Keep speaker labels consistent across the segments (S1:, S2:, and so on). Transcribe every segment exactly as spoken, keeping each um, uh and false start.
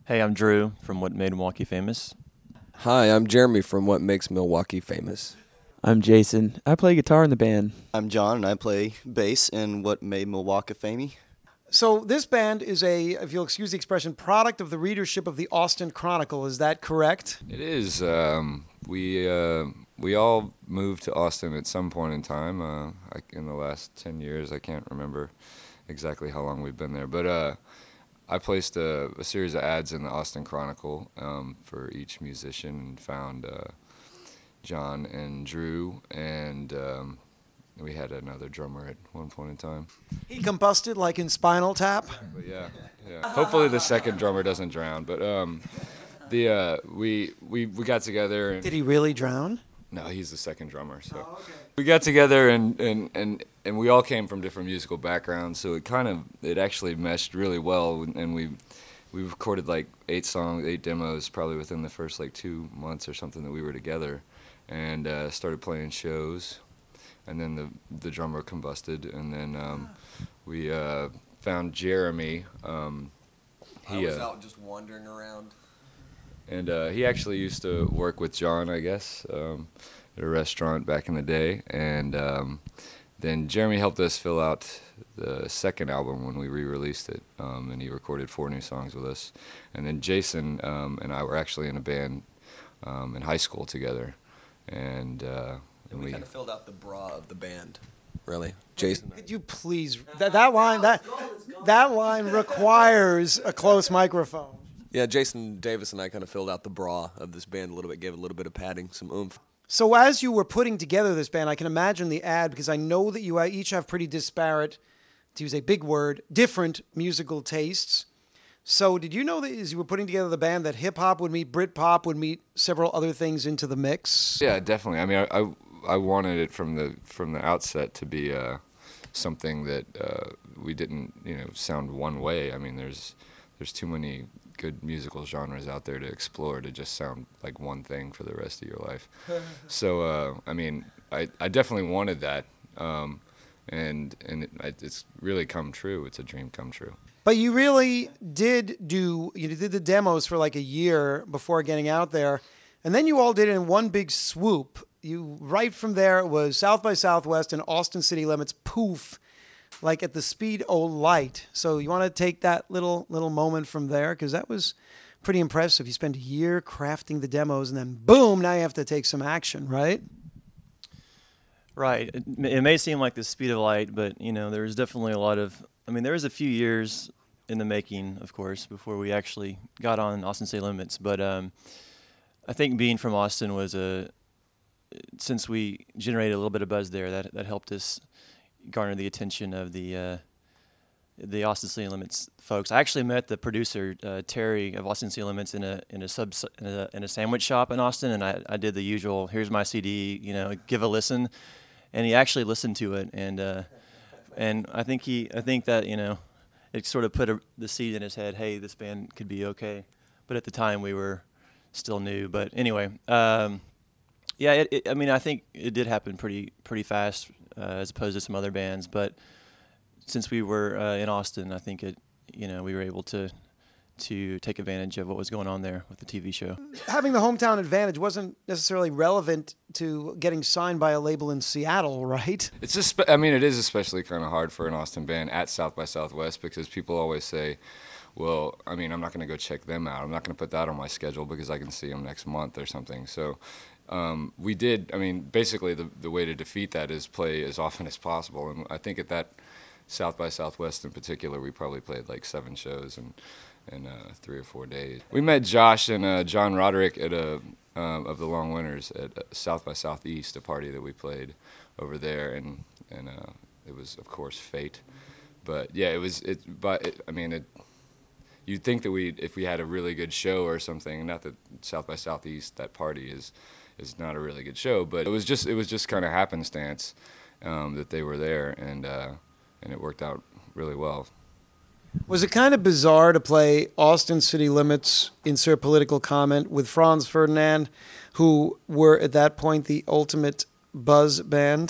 S1: Hey, I'm Drew from What Made Milwaukee Famous.
S2: Hi, I'm Jeremy from What Makes Milwaukee Famous.
S3: I'm Jason. I play guitar in the band.
S4: I'm John, and I play bass in What Made Milwaukee Famous.
S5: So this band is a, if you'll excuse the expression, product of the readership of the Austin Chronicle. Is that correct?
S6: It is. Um, we uh, we all moved to Austin at some point in time. Uh, I, in the last ten years, I can't remember exactly how long we've been there, but uh, I placed a, a series of ads in the Austin Chronicle um, for each musician and found uh, John and Drew, and um, we had another drummer at one point in time.
S5: He combusted like in Spinal Tap?
S6: But yeah, yeah. Hopefully the second drummer doesn't drown, but um, the uh, we, we, we got together. And
S5: Did he really drown?
S6: No, he's the second drummer. So
S5: Oh, okay.
S6: we got together, and, and, and, and we all came from different musical backgrounds, so it kind of it actually meshed really well. And we we recorded like eight songs, eight demos, probably within the first like two months or something that we were together, and uh, started playing shows. And then the the drummer combusted, and then um, we uh, found Jeremy. Um, he,
S2: I was
S6: uh,
S2: out just wandering around.
S6: And uh, he actually used to work with John, I guess, um, at a restaurant back in the day. And um, then Jeremy helped us fill out the second album when we re-released it, um, and he recorded four new songs with us. And then Jason um, and I were actually in a band um, in high school together. And, uh,
S2: And we,
S6: we
S2: kind of filled out the bra of the band, really. Jason.
S5: Could you please, that, that line, that, that line requires a close microphone.
S2: Yeah, Jason Davis and I kind of filled out the bra of this band a little bit, gave it a little bit of padding, some oomph.
S5: So as you were putting together this band, I can imagine the ad, because I know that you each have pretty disparate, to use a big word, different musical tastes. So did you know that as you were putting together the band that hip-hop would meet Britpop, would meet several other things into the mix?
S6: Yeah, definitely. I mean, I, I, I wanted it from the from the outset to be uh, something that uh, we didn't, you know, sound one way. I mean, there's there's too many good musical genres out there to explore to just sound like one thing for the rest of your life. So, uh, I mean, I, I definitely wanted that, um, and and it, it's really come true. It's a dream come true.
S5: But you really did do, you did the demos for like a year before getting out there, and then you all did it in one big swoop. You, right from there, it was South by Southwest and Austin City Limits, poof, like at the speed o' light. So you want to take that little little moment from there, because that was pretty impressive. You spent a year crafting the demos, and then boom, now you have to take some action, right?
S1: Right. It, it may seem like the speed of light, but, you know, there's definitely a lot of, I mean, there was a few years in the making, of course, before we actually got on Austin City Limits. But um, I think being from Austin was a, since we generated a little bit of buzz there, that that helped us garner the attention of the uh, the Austin City Limits folks. I actually met the producer uh, Terry of Austin City Limits in a in a sub in a, in a sandwich shop in Austin, and I, I did the usual, here's my C D, you know, give a listen, and he actually listened to it, and uh, and I think he I think that, you know, it sort of put a, the seed in his head, hey, this band could be okay. But at the time we were still new. But anyway, um, yeah, it, it, I mean, I think it did happen pretty pretty fast uh, as opposed to some other bands. But since we were uh, in Austin, I think it, you know, we were able to to take advantage of what was going on there with the T V show.
S5: Having the hometown advantage wasn't necessarily relevant to getting signed by a label in Seattle, right?
S6: It's just, I mean, it is especially kind of hard for an Austin band at South by Southwest, because people always say, well, I mean, I'm not going to go check them out. I'm not going to put that on my schedule because I can see them next month or something. So um, we did, I mean, basically the, the way to defeat that is play as often as possible. And I think at that South by Southwest in particular, we probably played like seven shows in, in uh, three or four days. We met Josh and uh, John Roderick at a, um, of the Long Winters at South by Southeast, a party that we played over there. And, and uh, it was, of course, fate. But yeah, it was, it, but it, I mean, it, you'd think that we, if we had a really good show or something, not that South by Southeast, that party is is not a really good show, but it was just it was just kind of happenstance um, that they were there, and uh, and it worked out really well.
S5: Was it kind of bizarre to play Austin City Limits, insert political comment, with Franz Ferdinand, who were at that point the ultimate buzz band?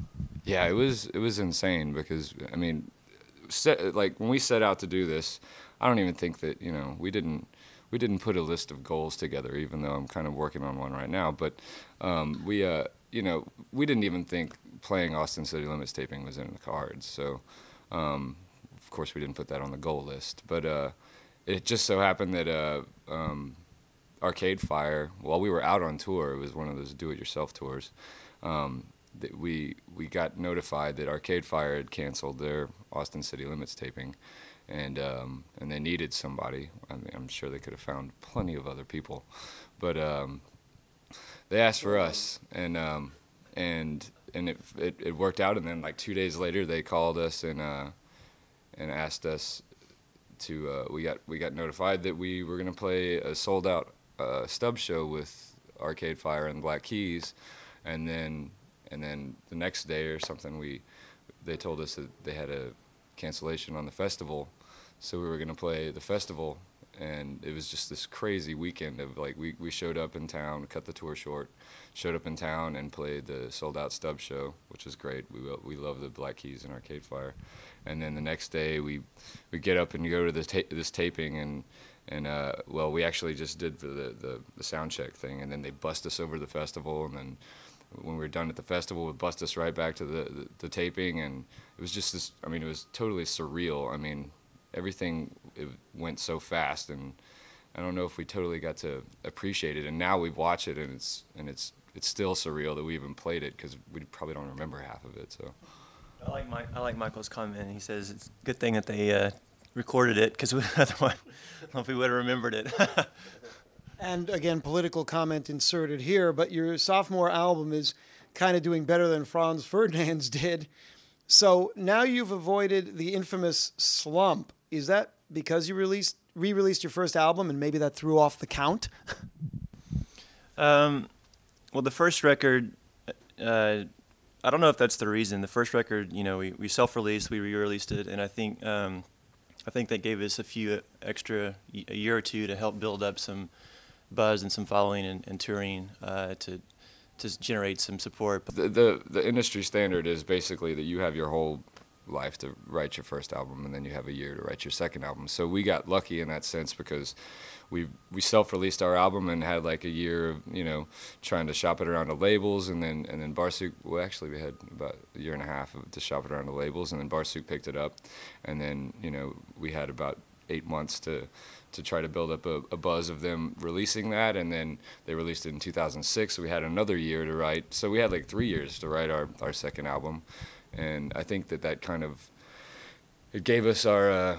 S6: Yeah, it was it was insane because, I mean, set, like when we set out to do this, I don't even think that, you know, we didn't we didn't put a list of goals together, even though I'm kind of working on one right now. But um, we, uh, you know, we didn't even think playing Austin City Limits taping was in the cards. So, um, of course, we didn't put that on the goal list. But uh, it just so happened that uh, um, Arcade Fire, while we were out on tour, it was one of those do-it-yourself tours, um, that we we got notified that Arcade Fire had canceled their Austin City Limits taping, and um, and they needed somebody. I mean, I'm sure they could have found plenty of other people, but um, they asked for us, and um, and and it, it it worked out. And then like two days later, they called us and uh, and asked us to. Uh, we got we got notified that we were going to play a sold out uh, stub show with Arcade Fire and Black Keys, and then. And then the next day or something, we they told us that they had a cancellation on the festival, so we were going to play the festival, and it was just this crazy weekend of like we, we showed up in town, cut the tour short, showed up in town and played the sold out stub show, which was great. We we love the Black Keys and Arcade Fire, and then the next day we we get up and go to this ta- this taping and. And, uh, well, we actually just did the, the, the sound check thing, and then they bust us over the festival, and then when we were done at the festival, would bust us right back to the, the, the taping, and it was just this, I mean, it was totally surreal. I mean, everything it went so fast, and I don't know if we totally got to appreciate it, and now we watch it, and it's and it's it's still surreal that we even played it, because we probably don't remember half of it, so.
S1: I like Mike, I like Michael's comment. He says it's a good thing that they uh, recorded it, because otherwise, I don't know if we would have remembered it.
S5: And again, political comment inserted here, but your sophomore album is kind of doing better than Franz Ferdinand's did. So now you've avoided the infamous slump. Is that because you released re-released your first album and maybe that threw off the count?
S1: um, well, the first record, uh, I don't know if that's the reason. The first record, you know, we, we self-released, we re-released it, and I think um, I think that gave us a few extra, a year or two to help build up some buzz and some following and, and touring uh, to to generate some support.
S6: The, the the industry standard is basically that you have your whole life to write your first album, and then you have a year to write your second album. So we got lucky in that sense because we we self-released our album and had like a year of, you know, trying to shop it around to labels, and then and then Barsuk, well actually we had about a year and a half to shop it around to labels, and then Barsuk picked it up, and then, you know, we had about eight months to to try to build up a, a buzz of them releasing that, and then they released it in two thousand six, so we had another year to write. So we had like three years to write our, our second album, and I think that that kind of, it gave us our, uh,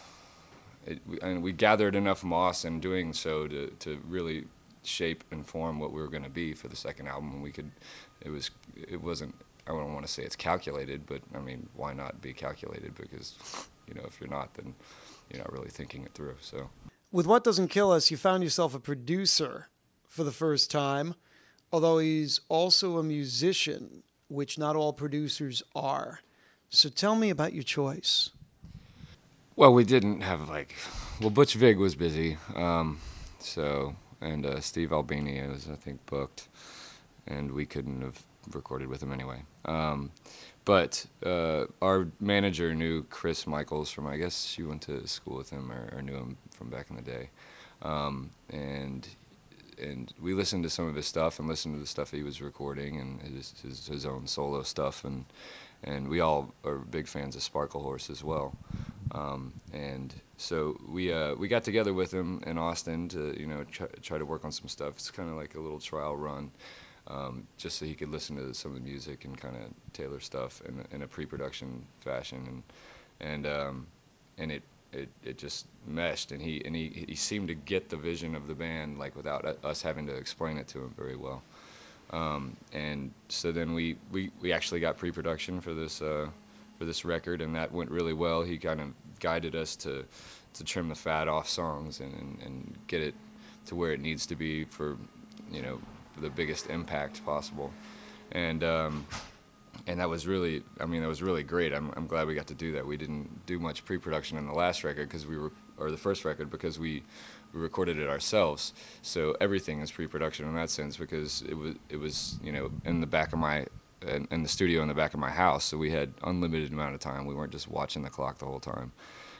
S6: it, and we gathered enough moss in doing so to, to really shape and form what we were going to be for the second album, and we could, it was, it wasn't, I don't want to say it's calculated, but I mean, why not be calculated? Because, you know, if you're not, then you're not really thinking it through. So,
S5: with What Doesn't Kill Us, you found yourself a producer for the first time, although he's also a musician, which not all producers are. So tell me about your choice.
S6: Well, we didn't have like, well, Butch Vig was busy, um, so, and uh, Steve Albini was, I think, booked, and we couldn't have recorded with him anyway. Um, But uh, our manager knew Chris Michaels from, I guess she went to school with him or, or knew him from back in the day. Um, and and we listened to some of his stuff and listened to the stuff he was recording and his his, his own solo stuff. And, and we all are big fans of Sparkle Horse as well. Um, and so we uh, we got together with him in Austin to, you know, try, try to work on some stuff. It's kind of like a little trial run. Um, just so he could listen to some of the music and kind of tailor stuff in, in a pre-production fashion, and and um, and it, it it just meshed, and he and he, he seemed to get the vision of the band like without us having to explain it to him very well. Um, and so then we, we, we actually got pre-production for this uh, for this record, and that went really well. He kind of guided us to to trim the fat off songs and, and, and get it to where it needs to be for, you know, the biggest impact possible, and um, and that was really, I mean, that was really great. I'm I'm glad we got to do that. We didn't do much pre-production on the last record because we were, or the first record, because we, we recorded it ourselves. So everything is pre-production in that sense because it was it was you know in the back of my in, in the studio in the back of my house. So we had unlimited amount of time. We weren't just watching the clock the whole time,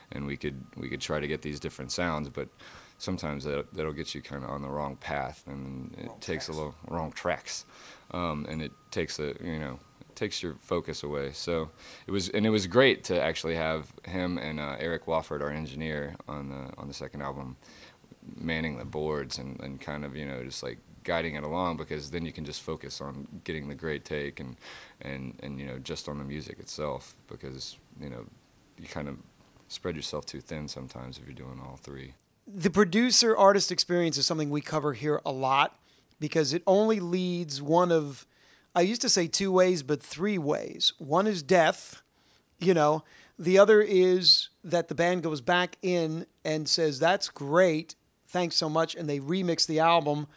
S6: and we could we could try to get these different sounds, but sometimes that that'll get you kind of on the wrong path, and it wrong takes tracks. a little wrong tracks, um, and it takes a you know it takes your focus away. So it was and it was great to actually have him and uh, Eric Wofford, our engineer, on the on the second album, manning the boards and, and kind of you know just like guiding it along, because then you can just focus on getting the great take and and and you know just on the music itself, because you know you kind of spread yourself too thin sometimes if you're doing all three.
S5: The producer artist experience is something we cover here a lot, because it only leads one of, I used to say two ways, but three ways. One is death, you know. The other is that the band goes back in and says, that's great, thanks so much, and they remix the album.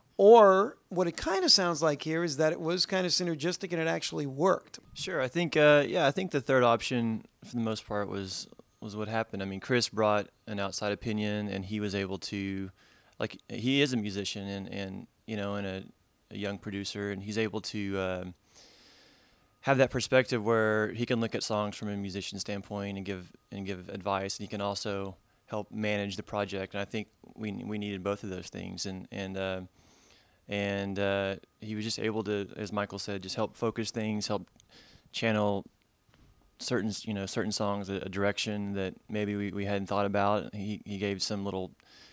S5: Or what it kind of sounds like here is that it was kind of synergistic and it actually worked.
S1: Sure, I think, uh, yeah, I think the third option for the most part was was what happened. I mean, Chris brought an outside opinion, and he was able to, like, he is a musician and, and you know, and a, a young producer, and he's able to um, have that perspective where he can look at songs from a musician standpoint and give and give advice, and he can also help manage the project. And I think we we needed both of those things, and and uh, and uh, he was just able to, as Michael said, just help focus things, help channel certain you know certain songs a, a direction that maybe we, we hadn't thought about. He he gave some little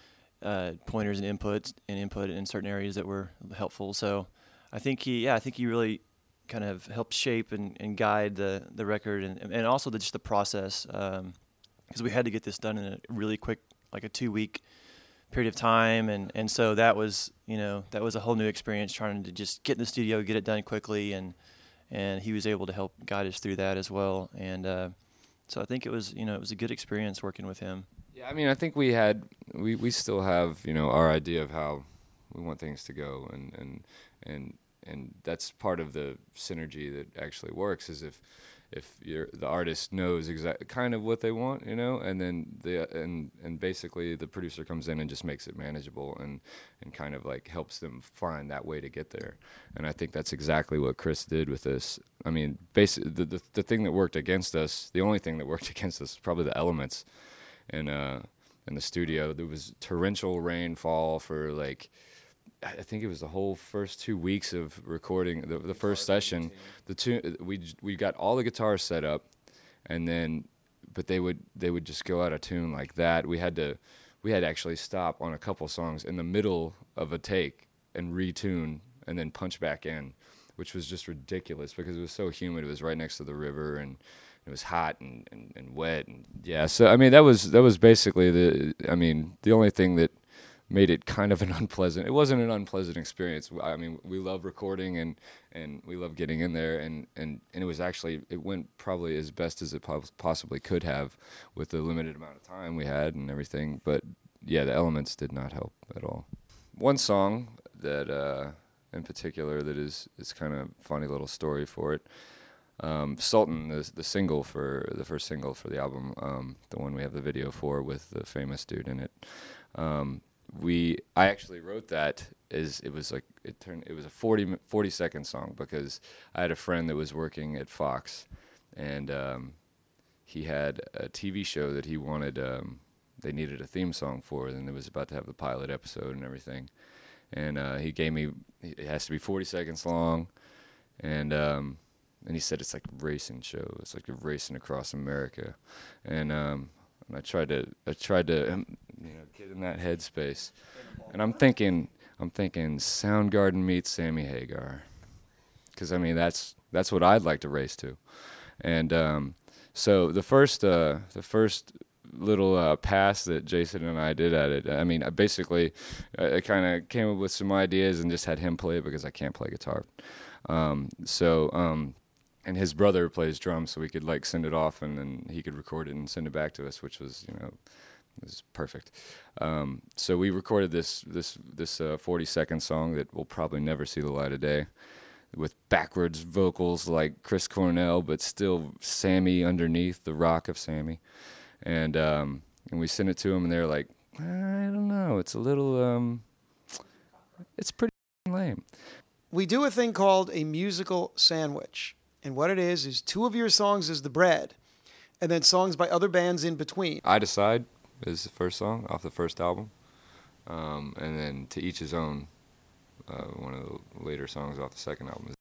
S1: uh, pointers and inputs and input in certain areas that were helpful. So I think he yeah I think he really kind of helped shape and, and guide the the record, and and also the, just the process, because um, we had to get this done in a really quick, like a two week period of time, and and so that was you know that was a whole new experience, trying to just get in the studio, get it done quickly, and and he was able to help guide us through that as well. And uh, so I think it was, you know, it was a good experience working with him.
S6: Yeah, I mean, I think we had, we, we still have, you know, our idea of how we want things to go, and and and and that's part of the synergy that actually works, is if if you're, the artist knows exactly kind of what they want, you know, and then the and and basically the producer comes in and just makes it manageable, and and kind of like helps them find that way to get there. And I think that's exactly what Chris did with this. I mean, basically the the, the thing that worked against us, the only thing that worked against us, was probably the elements, and uh, in the studio there was torrential rainfall for like, I think it was the whole first two weeks of recording the, the first session. The two we we got all the guitars set up, and then, but they would they would just go out of tune like that. We had to we had to actually stop on a couple songs in the middle of a take and retune, and then punch back in, which was just ridiculous because it was so humid. It was right next to the river, and it was hot and, and, and wet, and yeah. So I mean that was that was basically the I mean the only thing that made it kind of an unpleasant. It wasn't an unpleasant experience. I mean, we love recording, and, and we love getting in there, and, and, and it was actually, it went probably as best as it possibly could have with the limited amount of time we had and everything. But yeah, the elements did not help at all. One song that, uh, in particular, that is is kind of funny little story for it. Um, Sultan, the the single for the first single for the album, um, the one we have the video for with the famous dude in it. Um, We, I actually wrote that as it was like it turned. It was a forty, forty second song, because I had a friend that was working at Fox, and um, he had a T V show that he wanted. Um, they needed a theme song for, and it was about to have the pilot episode and everything. And uh, he gave me. It has to be forty seconds long, and um, and he said it's like a racing show. It's like you're racing across America, and. Um, And I tried to, I tried to, um, you know, get in that headspace, and I'm thinking, I'm thinking, Soundgarden meets Sammy Hagar, because I mean that's that's what I'd like to race to, and um, so the first, uh, the first little uh, pass that Jason and I did at it, I mean, I basically, I, I kind of came up with some ideas and just had him play it because I can't play guitar, um, so. Um, And his brother plays drums, so we could like send it off, and then he could record it and send it back to us, which was, you know, was perfect. Um, so we recorded this this this uh, forty second song that will probably never see the light of day, with backwards vocals like Chris Cornell, but still Sammy underneath, the rock of Sammy, and um, and we sent it to him, and they're like, I don't know, it's a little, um, it's pretty lame.
S5: We do a thing called a musical sandwich. And what it is, is two of your songs is the bread. and then songs by other bands in between.
S6: I Decide is the first song off the first album. Um, and then To Each His Own, uh, one of the later songs off the second album.